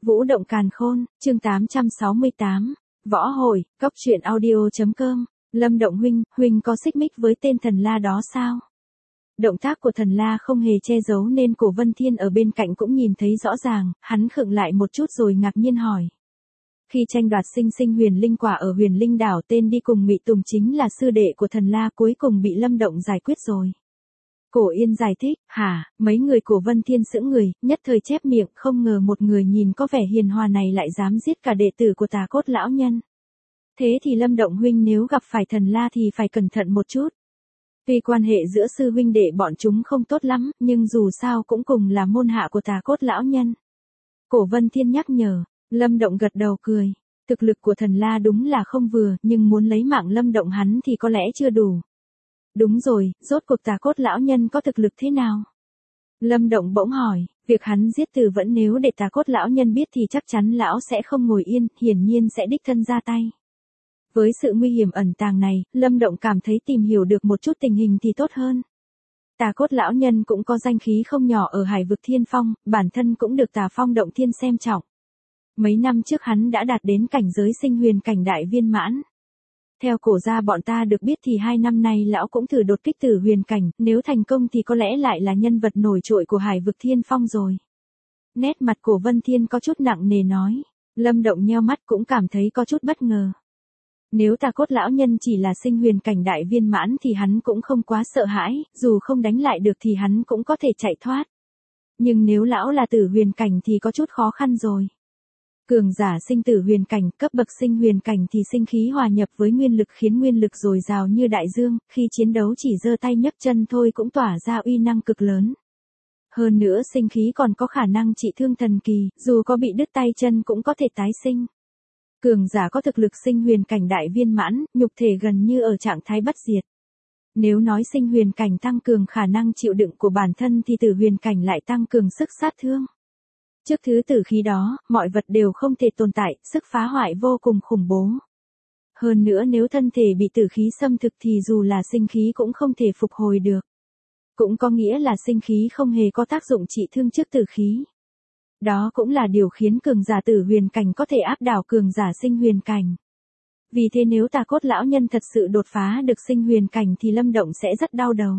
Vũ động càn khôn, chương 868. Võ hội, cóc truyện audio.com. Lâm Động huynh có xích mích với tên thần la đó sao? Động tác của thần la không hề che giấu nên Cổ Vân Thiên ở bên cạnh cũng nhìn thấy rõ ràng, hắn khựng lại một chút rồi ngạc nhiên hỏi. Khi tranh đoạt sinh huyền linh quả ở huyền linh đảo, tên đi cùng Ngụy Tùng chính là sư đệ của thần la, cuối cùng bị Lâm Động giải quyết rồi. Cổ Yên giải thích, mấy người Cổ Vân Thiên sững người, nhất thời chép miệng, không ngờ một người nhìn có vẻ hiền hòa này lại dám giết cả đệ tử của Tà Cốt lão nhân. Thế thì Lâm Động huynh nếu gặp phải thần la thì phải cẩn thận một chút. Tuy quan hệ giữa sư huynh đệ bọn chúng không tốt lắm, nhưng dù sao cũng cùng là môn hạ của Tà Cốt lão nhân. Cổ Vân Thiên nhắc nhở, Lâm Động gật đầu cười. Thực lực của thần la đúng là không vừa, nhưng muốn lấy mạng Lâm Động hắn thì có lẽ chưa đủ. Đúng rồi, rốt cuộc Tà Cốt lão nhân có thực lực thế nào? Lâm Động bỗng hỏi, việc hắn giết Từ Vẫn nếu để Tà Cốt lão nhân biết thì chắc chắn lão sẽ không ngồi yên, hiển nhiên sẽ đích thân ra tay. Với sự nguy hiểm ẩn tàng này, Lâm Động cảm thấy tìm hiểu được một chút tình hình thì tốt hơn. Tà Cốt lão nhân cũng có danh khí không nhỏ ở Hải vực Thiên Phong, bản thân cũng được Tà Phong động thiên xem trọng. Mấy năm trước hắn đã đạt đến cảnh giới sinh huyền cảnh đại viên mãn. Theo Cổ gia bọn ta được biết thì 2 năm nay lão cũng thử đột kích tử huyền cảnh, nếu thành công thì có lẽ lại là nhân vật nổi trội của Hải vực Thiên Phong rồi. Nét mặt Cổ Vân Thiên có chút nặng nề nói. Lâm Động nheo mắt cũng cảm thấy có chút bất ngờ. Nếu Tà Cốt lão nhân chỉ là sinh huyền cảnh đại viên mãn thì hắn cũng không quá sợ hãi, dù không đánh lại được thì hắn cũng có thể chạy thoát. Nhưng nếu lão là tử huyền cảnh thì có chút khó khăn rồi. Cường giả sinh tử huyền cảnh, cấp bậc sinh huyền cảnh thì sinh khí hòa nhập với nguyên lực khiến nguyên lực dồi dào như đại dương, khi chiến đấu chỉ giơ tay nhấc chân thôi cũng tỏa ra uy năng cực lớn. Hơn nữa sinh khí còn có khả năng trị thương thần kỳ, dù có bị đứt tay chân cũng có thể tái sinh. Cường giả có thực lực sinh huyền cảnh đại viên mãn, nhục thể gần như ở trạng thái bất diệt. Nếu nói sinh huyền cảnh tăng cường khả năng chịu đựng của bản thân thì tử huyền cảnh lại tăng cường sức sát thương. Trước thứ tử khí đó, mọi vật đều không thể tồn tại, sức phá hoại vô cùng khủng bố. Hơn nữa nếu thân thể bị tử khí xâm thực thì dù là sinh khí cũng không thể phục hồi được. Cũng có nghĩa là sinh khí không hề có tác dụng trị thương trước tử khí. Đó cũng là điều khiến cường giả tử huyền cảnh có thể áp đảo cường giả sinh huyền cảnh. Vì thế nếu Tà Cốt lão nhân thật sự đột phá được sinh huyền cảnh thì Lâm Động sẽ rất đau đầu.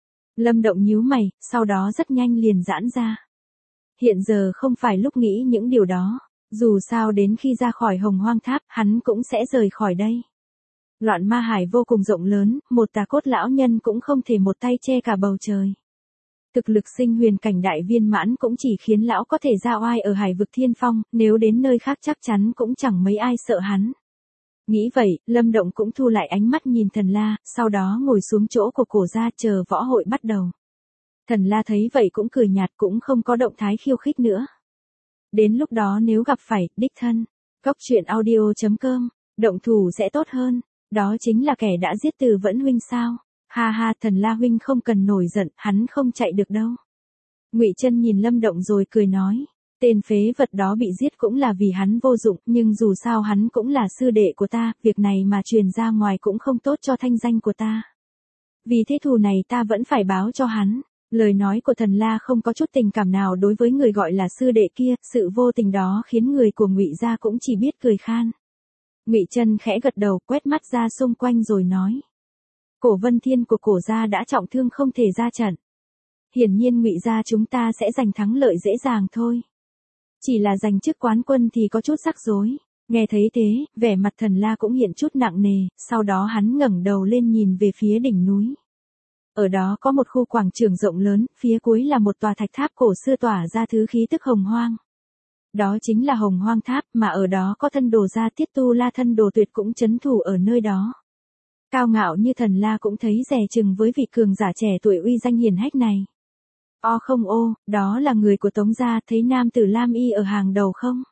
Lâm Động nhíu mày, sau đó rất nhanh liền giãn ra. Hiện giờ không phải lúc nghĩ những điều đó, dù sao đến khi ra khỏi Hồng Hoang Tháp, hắn cũng sẽ rời khỏi đây. Loạn ma hải vô cùng rộng lớn, một Tà Cốt lão nhân cũng không thể một tay che cả bầu trời. Thực lực sinh huyền cảnh đại viên mãn cũng chỉ khiến lão có thể ra oai ở Hải vực Thiên Phong, nếu đến nơi khác chắc chắn cũng chẳng mấy ai sợ hắn. Nghĩ vậy, Lâm Động cũng thu lại ánh mắt nhìn thần la, sau đó ngồi xuống chỗ của Cổ gia chờ võ hội bắt đầu. Thần la thấy vậy cũng cười nhạt, cũng không có động thái khiêu khích nữa. Đến lúc đó nếu gặp phải đích thân, cóc truyện audio.com, động thủ sẽ tốt hơn, đó chính là kẻ đã giết Từ Vẫn huynh sao? Ha, thần la huynh không cần nổi giận, hắn không chạy được đâu. Ngụy Chân nhìn Lâm Động rồi cười nói, tên phế vật đó bị giết cũng là vì hắn vô dụng, nhưng dù sao hắn cũng là sư đệ của ta, việc này mà truyền ra ngoài cũng không tốt cho thanh danh của ta. Vì thế thù này ta vẫn phải báo cho hắn. Lời nói của thần la không có chút tình cảm nào đối với người gọi là sư đệ kia, sự vô tình đó khiến người của Ngụy gia cũng chỉ biết cười khan. Ngụy Chân khẽ gật đầu, quét mắt ra xung quanh rồi nói. Cổ Vân Thiên của Cổ gia đã trọng thương không thể ra trận. Hiển nhiên Ngụy gia chúng ta sẽ giành thắng lợi dễ dàng thôi. Chỉ là giành chức quán quân thì có chút rắc rối. Nghe thấy thế, vẻ mặt thần la cũng hiện chút nặng nề, sau đó hắn ngẩng đầu lên nhìn về phía đỉnh núi. Ở đó có một khu quảng trường rộng lớn, phía cuối là một tòa thạch tháp cổ xưa tỏa ra thứ khí tức hồng hoang. Đó chính là Hồng Hoang Tháp, mà ở đó có thân đồ gia Tiết Tu La thân đồ Tuyệt cũng trấn thủ ở nơi đó. Cao ngạo như thần la cũng thấy dè chừng với vị cường giả trẻ tuổi uy danh hiển hách này. Không đó là người của Tống gia, thấy nam tử lam y ở hàng đầu không?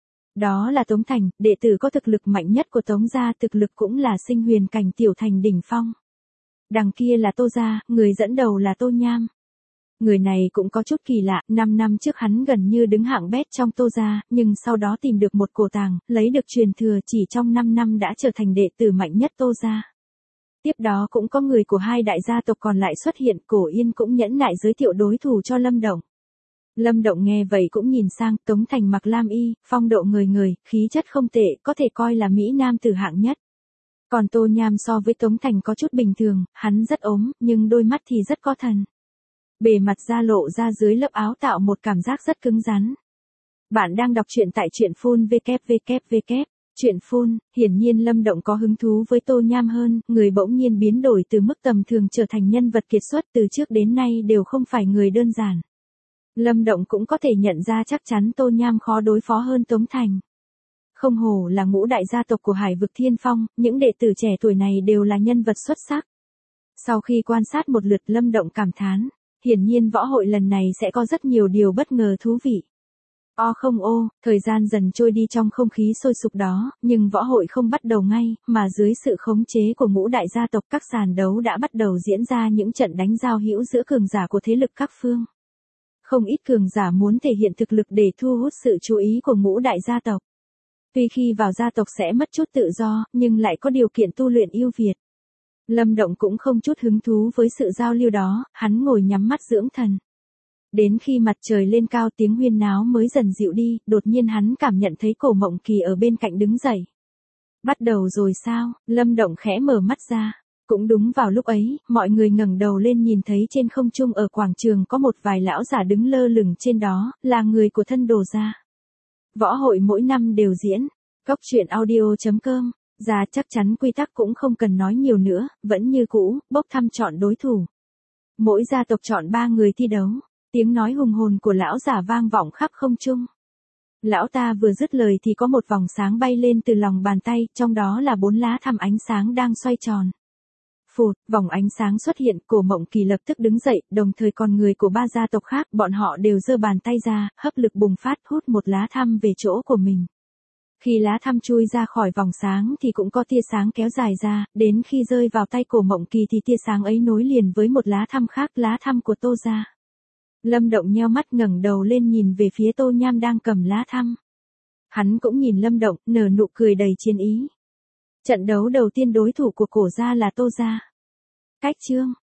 Đó là Tống Thành, đệ tử có thực lực mạnh nhất của Tống gia, thực lực cũng là sinh huyền cảnh tiểu thành đỉnh phong. Đằng kia là Tô gia, người dẫn đầu là Tô Nham. Người này cũng có chút kỳ lạ, 5 năm trước hắn gần như đứng hạng bét trong Tô gia, nhưng sau đó tìm được một cổ tàng, lấy được truyền thừa, chỉ trong 5 năm đã trở thành đệ tử mạnh nhất Tô gia. Tiếp đó cũng có người của hai đại gia tộc còn lại xuất hiện, Cổ Yên cũng nhẫn nại giới thiệu đối thủ cho Lâm Động. Lâm Động nghe vậy cũng nhìn sang, Tống Thành mặc lam y, phong độ người người, khí chất không tệ, có thể coi là mỹ nam tử hạng nhất. Còn Tô Nham so với Tống Thành có chút bình thường, hắn rất ốm, nhưng đôi mắt thì rất có thần. Bề mặt da lộ ra dưới lớp áo tạo một cảm giác rất cứng rắn. Bạn đang đọc truyện tại truyện phun www. Truyện phun, hiển nhiên Lâm Động có hứng thú với Tô Nham hơn, người bỗng nhiên biến đổi từ mức tầm thường trở thành nhân vật kiệt xuất từ trước đến nay đều không phải người đơn giản. Lâm Động cũng có thể nhận ra chắc chắn Tô Nham khó đối phó hơn Tống Thành. Không hổ là ngũ đại gia tộc của Hải vực Thiên Phong, những đệ tử trẻ tuổi này đều là nhân vật xuất sắc. Sau khi quan sát một lượt Lâm Động cảm thán, hiển nhiên võ hội lần này sẽ có rất nhiều điều bất ngờ thú vị. Thời gian dần trôi đi trong không khí sôi sục đó, nhưng võ hội không bắt đầu ngay, mà dưới sự khống chế của ngũ đại gia tộc các sàn đấu đã bắt đầu diễn ra những trận đánh giao hữu giữa cường giả của thế lực các phương. Không ít cường giả muốn thể hiện thực lực để thu hút sự chú ý của ngũ đại gia tộc. Tuy khi vào gia tộc sẽ mất chút tự do, nhưng lại có điều kiện tu luyện ưu việt. Lâm Động cũng không chút hứng thú với sự giao lưu đó, hắn ngồi nhắm mắt dưỡng thần. Đến khi mặt trời lên cao tiếng huyên náo mới dần dịu đi, đột nhiên hắn cảm nhận thấy Cổ Mộng Kỳ ở bên cạnh đứng dậy. Bắt đầu rồi sao? Lâm Động khẽ mở mắt ra. Cũng đúng vào lúc ấy, mọi người ngẩng đầu lên nhìn thấy trên không trung ở quảng trường có một vài lão giả đứng lơ lửng trên đó, là người của Thân Đồ gia. Võ hội mỗi năm đều diễn. Cốc truyện audio.com. Ra chắc chắn quy tắc cũng không cần nói nhiều nữa, vẫn như cũ, bốc thăm chọn đối thủ. Mỗi gia tộc chọn 3 người thi đấu. Tiếng nói hùng hồn của lão giả vang vọng khắp không trung. Lão ta vừa dứt lời thì có một vòng sáng bay lên từ lòng bàn tay, trong đó là 4 lá thăm ánh sáng đang xoay tròn. Phụt, vòng ánh sáng xuất hiện, Cổ Mộng Kỳ lập tức đứng dậy, đồng thời còn người của 3 gia tộc khác, bọn họ đều giơ bàn tay ra, hấp lực bùng phát hút một lá thăm về chỗ của mình. Khi lá thăm chui ra khỏi vòng sáng thì cũng có tia sáng kéo dài ra, đến khi rơi vào tay Cổ Mộng Kỳ thì tia sáng ấy nối liền với một lá thăm khác, lá thăm của Tô gia. Lâm Động nheo mắt ngẩng đầu lên nhìn về phía Tô Nham đang cầm lá thăm. Hắn cũng nhìn Lâm Động, nở nụ cười đầy chiến ý. Trận đấu đầu tiên đối thủ của Cổ gia là Tô gia. Cách chương